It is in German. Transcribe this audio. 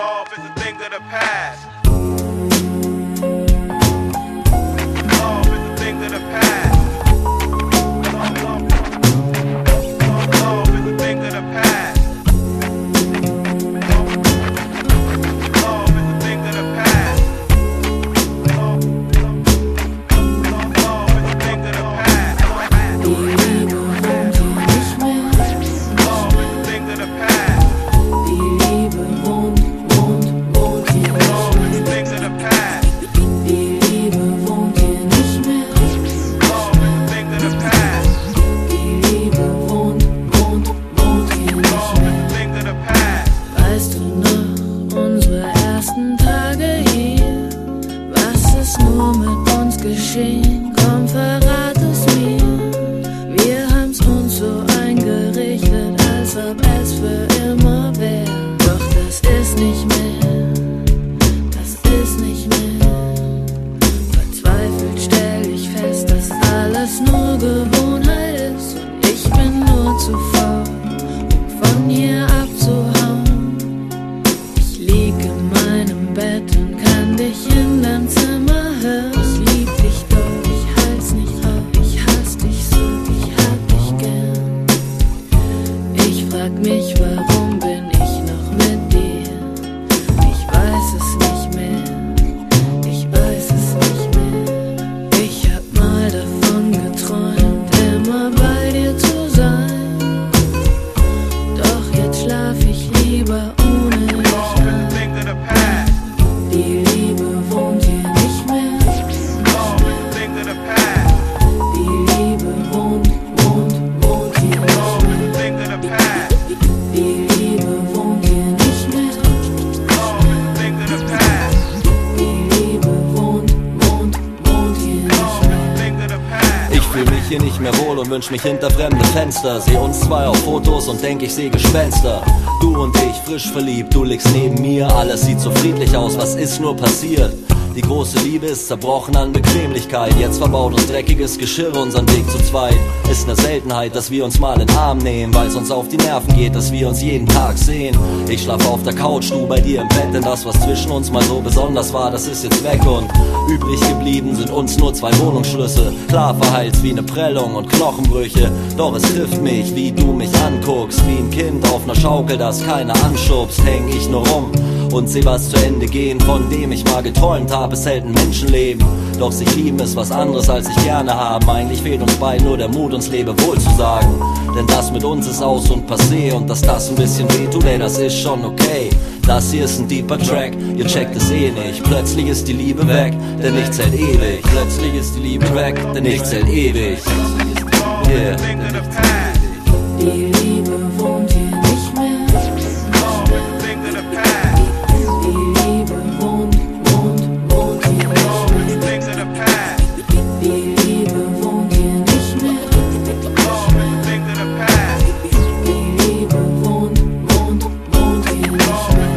Love is a thing of the past. Love is a thing of the past. Love is a thing of the past. Love is a thing of the past. Love is a thing of the past. Die Liebe wohnt hier nicht mehr. Love is a thing of the past. Die Liebe wohnt hier Love is a nicht thing of the past. mehr. Die Liebe wohnt hier nicht mehr. Love is a thing of the past. Die Liebe wohnt hier nicht Love is a mehr. thing of the past. Weißt du noch unsere ersten Tage hier? Was ist nur mit uns geschehen? Komm, verrat es mir. Wir haben's uns so eingerichtet, als ob es für immer wär. Doch das ist nicht mehr, das ist nicht mehr. Verzweifelt stell ich fest, dass alles nur Gewohnheit ist. Und ich bin nur zu faul, um von hier abzuhauen. Ich lieg in meinem Bett und kann dich in deinem Zimmer hören. Ich lieb dich doch, ich halt's nicht raus. Ich hasse dich so, ich hab dich gern. Ich frag mich, warum bin ich noch mit dir? Ich weiß es nicht mehr, ich weiß es nicht mehr. Ich hab mal davon geträumt, immer bei dir zu sein. Doch jetzt schlaf ich lieber ohne dich Love is a ein. thing of the past. Die Liebe wohnt hier nicht mehr. Love is a thing of the past. Die Liebe wohnt hier Love nicht is a mehr. thing of the past. Die Liebe wohnt hier nicht mehr. Love is a thing of the past. Die Liebe wohnt hier nicht Love is a mehr. thing of the past. Ich fühl mich hier nicht mehr wohl und wünsch mich hinter fremde Fenster. Seh uns zwei auf Fotos und denk, ich seh Gespenster. Du und ich, frisch verliebt, du liegst neben mir. Alles sieht so friedlich aus, was ist nur passiert? Die große Liebe ist zerbrochen an Bequemlichkeit. Jetzt verbaut uns dreckiges Geschirr unseren Weg zu zweit. Ist ne Seltenheit, dass wir uns mal in den Arm nehmen, weil's uns auf die Nerven geht, dass wir uns jeden Tag sehen. Ich schlaf auf der Couch, du bei dir im Bett, denn das, was zwischen uns mal so besonders war, das ist jetzt weg. Und übrig geblieben sind uns nur zwei Wohnungsschlüssel. Klar verheilt's wie ne Prellung und Knochenbrüche, doch es trifft mich, wie du mich anguckst. Wie ein Kind auf ner Schaukel, das keiner anschubst, häng ich nur rum und seh was zu Ende gehen, von dem ich mal geträumt habe. Es hält ein Menschenleben, doch sich lieben ist was anderes als sich gerne haben. Eigentlich fehlt uns beiden nur der Mut, uns Lebewohl zu sagen. Denn das mit uns ist aus und passé, und dass das ein bisschen wehtut, ey, das ist schon okay. Das hier ist ein deeper Track, ihr checkt es eh nicht. Plötzlich ist die Liebe weg, denn nichts hält ewig. Plötzlich ist die Liebe weg, denn nichts hält ewig. Yeah. Thing of the past. Die Liebe wohnt hier nicht mehr. Love is a thing of the past. Die Liebe wohnt hier Love is nicht a mehr. thing of the past. Die Liebe wohnt hier nicht mehr. Love is a thing of the past. Die Liebe wohnt hier nicht mehr.